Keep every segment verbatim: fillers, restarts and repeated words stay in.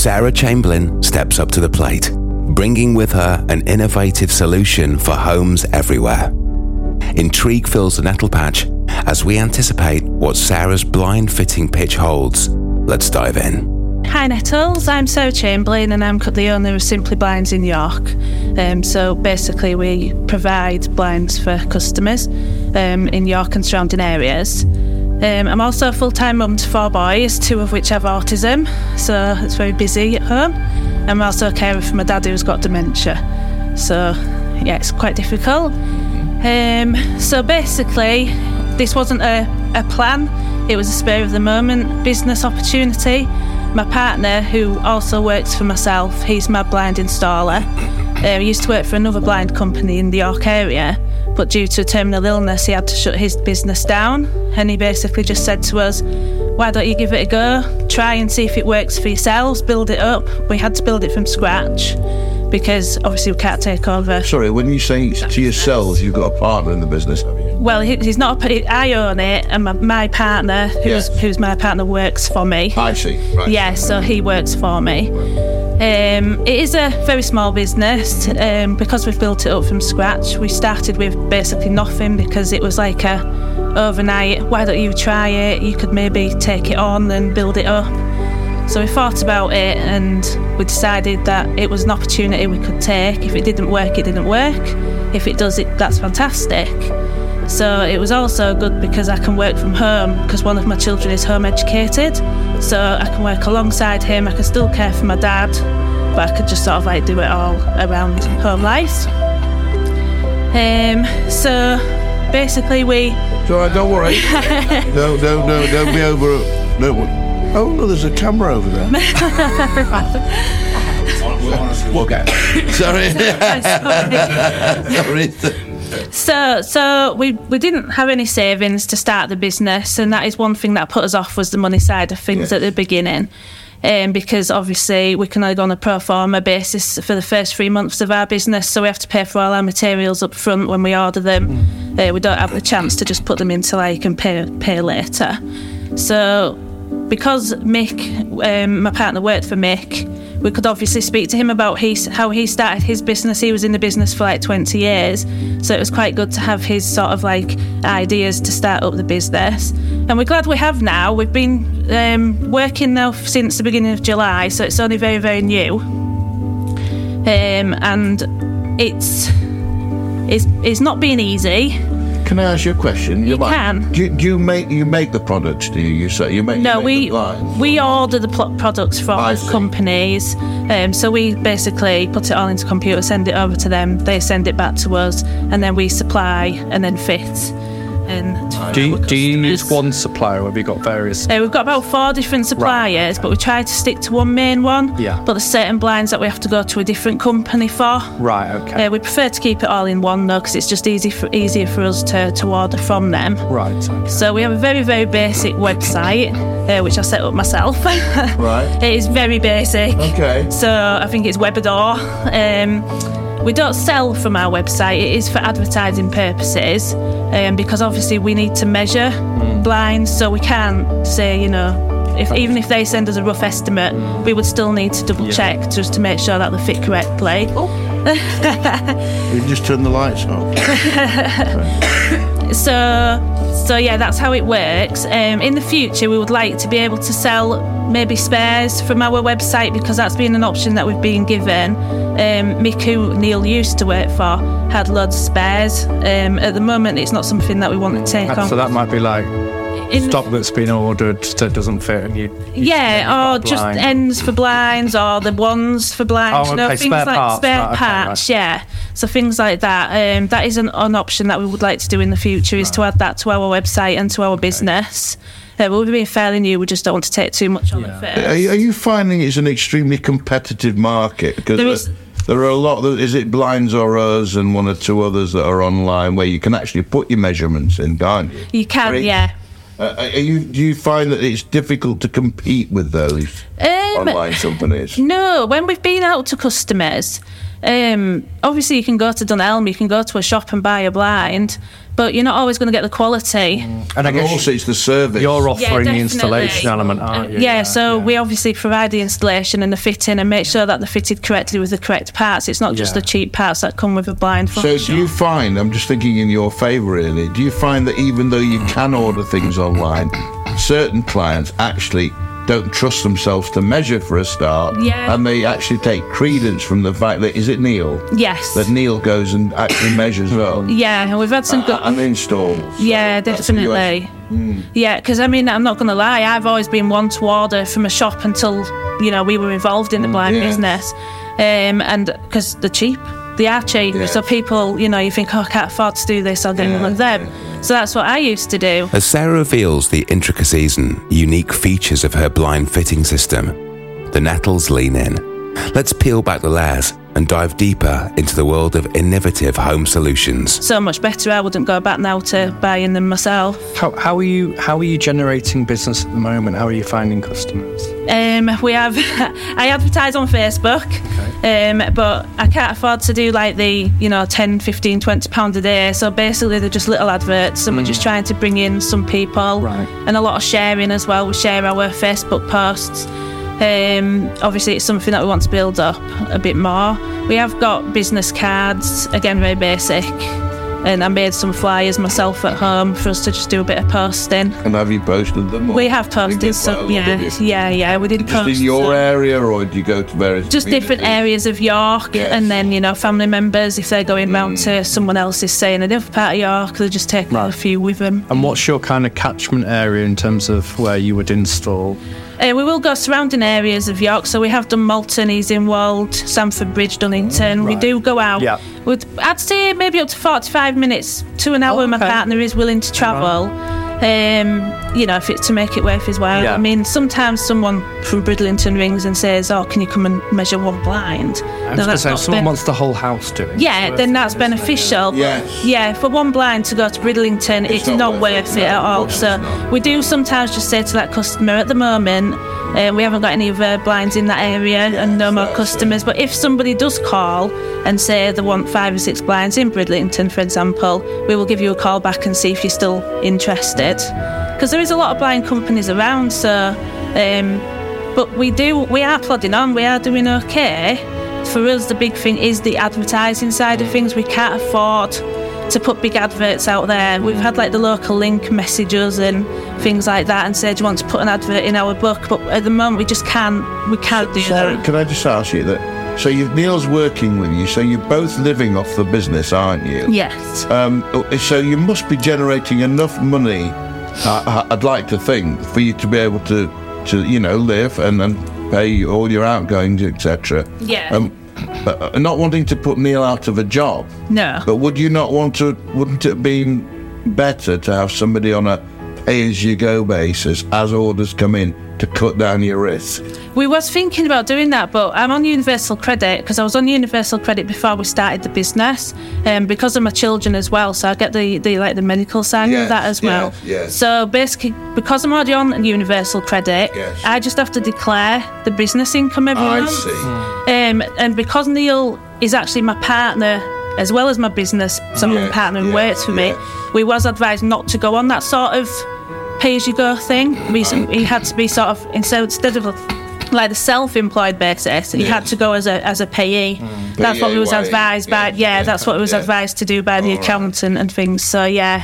Sarah Chamberlain steps up to the plate, bringing with her an innovative solution for homes everywhere. Intrigue fills the nettle patch as we anticipate what Sarah's blind fitting pitch holds. Let's dive in. Hi Nettles, I'm Sarah Chamberlain and I'm the owner of Simply Blinds in York. Um, so basically we provide blinds for customers um, in York and surrounding areas. Um, I'm also a full-time mum to four boys, two of which have autism, so it's very busy at home. I'm also a carer for my dad who's got dementia, so yeah, it's quite difficult. Um, so basically, this wasn't a, a plan, it was a spur of the moment business opportunity. My partner, who also works for myself, he's my blind installer. Uh, he used to work for another blind company in the York area, but due to a terminal illness, he had to shut his business down. And he basically just said to us, why don't you give it a go? Try and see if it works for yourselves, build it up. We had to build it from scratch because obviously we can't take over. Sorry, when you say to yourselves, you've got a partner in the business, have you? Well, he, he's not. A, I own it, and my, my partner, who's, Yes. who's my partner, works for me. I see. Right. Yeah, so he works for me. Um, it is a very small business um, because we've built it up from scratch. We started with basically nothing because it was like a overnight, why don't you try it? You could maybe take it on and build it up. So we thought about it and we decided that it was an opportunity we could take. If it didn't work, it didn't work. If it does, it that's fantastic. So it was also good because I can work from home because one of my children is home educated. So I can work alongside him, I can still care for my dad, but I could just sort of like do it all around home life. Um, so basically we... It's all right, don't worry. no, no, no, don't be over... No. Oh, no, there's a camera over there. Okay. Sorry. Sorry. So, so we we didn't have any savings to start the business, and that is one thing that put us off was the money side of things Yes. at the beginning, um, because obviously we can only go on a pro forma basis for the first three months of our business, so we have to pay for all our materials up front when we order them. Uh, we don't have the chance to just put them into like and pay pay later. So, because Mick, um, my partner, worked for Mick, we could obviously speak to him about his, how he started his business. He was in the business for like twenty years, so it was quite good to have his sort of like ideas to start up the business. And we're glad we have now. We've been um, working now since the beginning of July, so it's only very, very new. Um, and it's, it's it's not been easy. Can I ask you a question? You might- can. Do you, do you make you make the products? Do you? You say you make. No, you make we the blinds? we order the pl- products from I see. companies. Um, so we basically put it all into computer, send it over to them. They send it back to us, and then we supply and then fit. And Do you, do you use customers. one supplier or have you got various? Uh, we've got about four different suppliers, but we try to stick to one main one. Yeah. But there's certain blinds that we have to go to a different company for. Right, okay. Uh, we prefer to keep it all in one though, because it's just easy for, easier for us to, to order from them. Right. Okay. So we have a very, very basic website, uh, which I set up myself. Right. It is very basic. Okay. So I think it's Webador. Um, we don't sell from our website. It is for advertising purposes, um, because obviously we need to measure Mm. blinds, so we can't say, you know, if even if they send us a rough estimate, we would still need to double check just to make sure that they fit correctly. You just turn the lights off. So, so yeah, that's how it works. Um, in the future, we would like to be able to sell maybe spares from our website because that's been an option that we've been given. Um, Mick, who Neil used to work for, had loads of spares. Um, at the moment, it's not something that we want to take on. So that might be like In- stock that's been ordered that doesn't fit and you... you Yeah, or got a just blind. ends for blinds, or the ones for blinds. Oh, you know, okay, things spare like parts, spare right, okay, parts. right. Yeah, so things like that. Um, that is an, an option that we would like to do in the future. Is to add that to our website and to our business. Uh, we're being fairly new. We just don't want to take too much on Yeah. it first. Are you, are you finding it's an extremely competitive market? Because There is- there are a lot. Is it Blinds or us and one or two others that are online where you can actually put your measurements in, can't you? You can, Right. yeah. Uh, are you, do you find that it's difficult to compete with those? Um, online companies? No, when we've been out to customers, um, obviously you can go to Dunelm, you can go to a shop and buy a blind, but you're not always going to get the quality. And I And guess also it's the service. you're offering the definitely. installation element, aren't you? Yeah, so we obviously provide the installation and the fitting and make sure that they're fitted correctly with the correct parts. It's not just Yeah. the cheap parts that come with a blind So function. do you find, I'm just thinking in your favour really, do you find that even though you can order things online, certain clients actually don't trust themselves to measure for a start, Yeah. and they actually take credence from the fact that, is it Neil? Yes. That Neil goes and actually measures up Yeah, and we've had some good... and installs. Yeah, That's the U S. definitely. Yeah, because I mean, I'm not going to lie, I've always been one to order from a shop until, you know, we were involved in the blind yeah. business. Um, and because they're cheap, they are cheap. Yeah. So people, you know, you think, oh, I can't afford to do this, I'll get Yeah, one of them. So that's what I used to do. As Sarah reveals the intricacies and unique features of her blind fitting system, the Nettles lean in. Let's peel back the layers and dive deeper into the world of innovative home solutions. So much better, I wouldn't go back now to buying them myself. How, how are you? How are you generating business at the moment? How are you finding customers? Um, we have, I advertise on Facebook, um, but I can't afford to do like the, you know, ten, fifteen, twenty pounds a day. So basically they're just little adverts and we're just trying to bring in some people. Right. And a lot of sharing as well. We share our Facebook posts. Um, obviously it's something that we want to build up a bit more. We have got business cards, again very basic. And I made some flyers myself at home for us to just do a bit of posting. And have you posted them? or- We have You posted did some, quite a lot, yeah, did you? yeah, yeah. We did Just post in your some. area, or do you go to various Just different communities? areas of York, Yes. and then, you know, family members, if they're going round to someone else's say in a different part of York, they just take Right. a few with them. And what's your kind of catchment area in terms of where you would install? Uh, we will go surrounding areas of York, so we have done Malton, Easingwold, Stamford Bridge, Dunnington. We Right. do go out. Yeah. With, I'd say maybe up to forty-five minutes to an hour. Oh, My okay. partner is willing to travel. Um, you know, if it's to make it worth his while. Yeah. I mean, sometimes someone from Bridlington rings and says, "Oh, can you come and measure one blind?" I was going to say, if someone ben- wants the whole house doing. Yeah, then that's beneficial. But Yes. yeah, for one blind to go to Bridlington, it's, not not, worth worth it, it, no, at of all. course So it's not. we do sometimes just say to that customer, at the moment, uh, we haven't got any other blinds in that area and no more customers. But if somebody does call and say they want five or six blinds in Bridlington, for example, we will give you a call back and see if you're still interested. Because there is a lot of blind companies around, so um, but we do we are plodding on, we are doing okay. For us, the big thing is the advertising side of things. We can't afford to put big adverts out there. We've had like the local link messages and things like that and said, do you want to put an advert in our book? But at the moment we just can't we can't do Sarah, that. can I just ask you that? So you Neil's working with you, so you're both living off the business, aren't you? Yes. Um, so you must be generating enough money, uh, I'd like to think, for you to be able to, to you know, live and then pay all your outgoings, et cetera. Yeah. Um, uh, not wanting to put Neil out of a job, No. but would you not want to? Wouldn't it have been better to have somebody on a pay-as-you-go basis as orders come in to cut down your risk? We was thinking about doing that, but I'm on Universal Credit because I was on Universal Credit before we started the business, um, because of my children as well. So I get the, the like the medical side Yes, of that as well. yes, yes. So basically, because I'm already on Universal Credit, Yes. I just have to declare the business income every I month. see. Um, and because Neil is actually my partner as well as my business, so my Yes, partner who yes, works for me, yes. we was advised not to go on that sort of pay-as-you-go thing. We, he had to be sort of, instead, instead of like the self-employed basis, he Yes. had to go as a as a payee. That's what we was P A Y E, advised by. yes, Yeah, yeah, that's what we was yeah. advised to do by the All right. accountant and things. So yeah.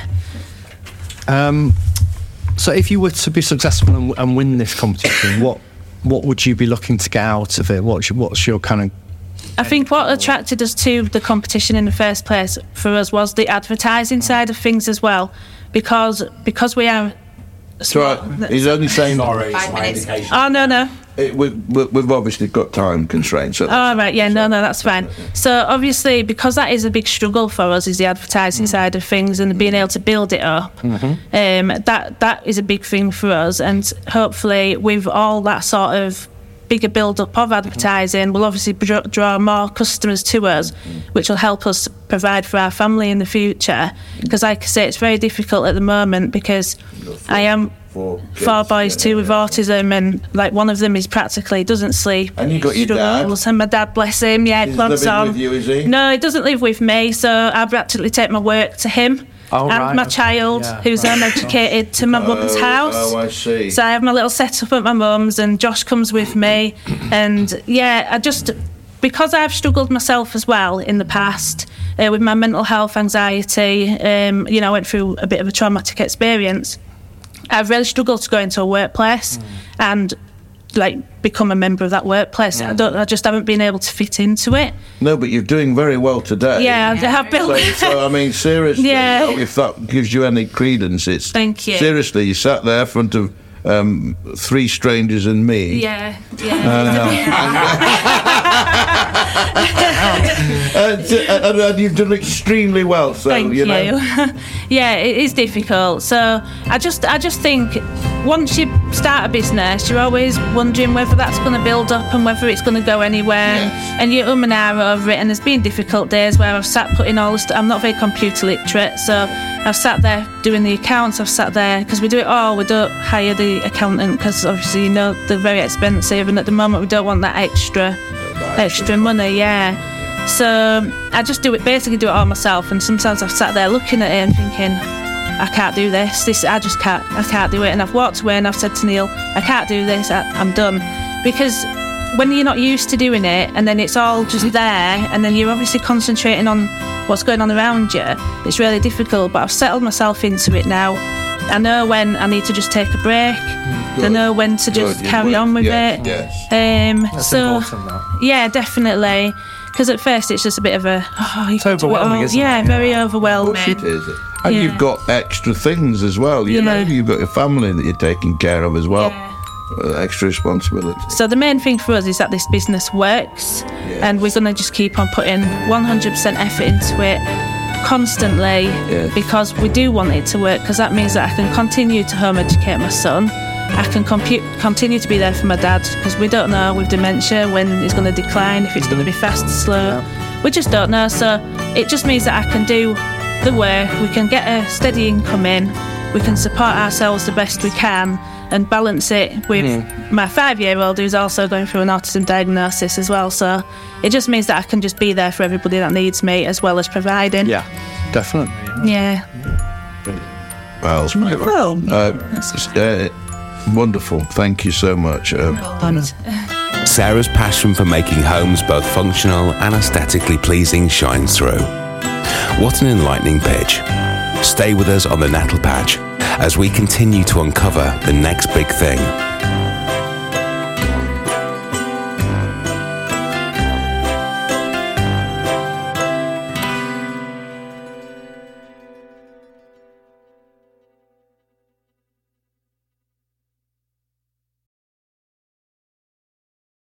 Um, so if you were to be successful and, and win this competition, what what would you be looking to get out of it? What's your, what's your kind of I think what attracted us to the competition in the first place for us was the advertising side of things as well, because because we are. It's all right. He's only saying. Sorry, it's my indication. Oh no no. It, we, we, we've obviously got time constraints. So Oh, right, yeah, no, no, that's fine. So, obviously, because that is a big struggle for us, is the advertising side of things and being able to build it up. Um, that that is a big thing for us. And hopefully, with all that sort of bigger build-up of advertising will obviously draw, draw more customers to us, which will help us provide for our family in the future. Because like I say, it's very difficult at the moment because I am four, four boys too with autism, and like one of them is practically doesn't sleep. And you got your dad? And my dad, bless him, yeah, He's plods living on. with you, is he? No, he doesn't live with me, so I practically take my work to him. Oh, and right, my okay. child, Yeah, who's right. uneducated, to my mum's Oh, house. oh, I see. So I have my little setup at my mum's, and Josh comes with me. And yeah, I just, because I've struggled myself as well in the past uh, with my mental health, anxiety, um, you know, I went through a bit of a traumatic experience. I've really struggled to go into a workplace mm. and like become a member of that workplace. I don't. I just haven't been able to fit into it. No, but you're doing very well today. Yeah, I have built. So, so I mean, seriously, Yeah. if that gives you any credence, it's Thank you. Seriously, you sat there in front of um, three strangers and me. Yeah, yeah. and, and, and you've done extremely well. So Thank you you. know. Yeah, it is difficult. So I just, I just think once you start a business, you're always wondering whether that's going to build up and whether it's going to go anywhere. Yes. And you um and ah over it. And there's been difficult days where I've sat putting all the stuff. I'm not very computer literate, so I've sat there doing the accounts. I've sat there because we do it all. We don't hire the accountant because obviously you know they're very expensive, and at the moment we don't want that extra, extra money. Yeah. So I just do it, basically do it all myself. And sometimes I've sat there looking at it and thinking, I can't do this. This I just can't. I can't do it. And I've walked away and I've said to Neil, I can't do this. I, I'm done. Because when you're not used to doing it, and then it's all just there, and then you're obviously concentrating on what's going on around you, it's really difficult. But I've settled myself into it now. I know when I need to just take a break. Good. I know when to just Good, carry good. on with Yes, it. yes. Um, That's so important, that. yeah, definitely. Because at first it's just a bit of a. Oh, you It's can do it overwhelming, all. isn't it? Yeah, very Of overwhelming. course it is. And Yeah. you've got extra things as well. You Yeah. know, you've got your family that you're taking care of as well. Yeah. Uh, extra responsibility. So the main thing for us is that this business works, Yes. and we're going to just keep on putting one hundred percent effort into it constantly Yes. because we do want it to work, because that means that I can continue to home educate my son. I can compu- continue to be there for my dad, because we don't know with dementia when it's going to decline, if it's going to be fast or slow. We just don't know. So it just means that I can do the work, we can get a steady income in, we can support ourselves the best we can, and balance it with mm. my five-year-old who's also going through an autism diagnosis as well. So it just means that I can just be there for everybody that needs me, as well as providing. Yeah, definitely. Yeah. Well, Well, uh, uh, wonderful. Thank you so much. Uh, Sarah's passion for making homes both functional and aesthetically pleasing shines through. What an enlightening pitch. Stay with us on the Nettle Patch as we continue to uncover the next big thing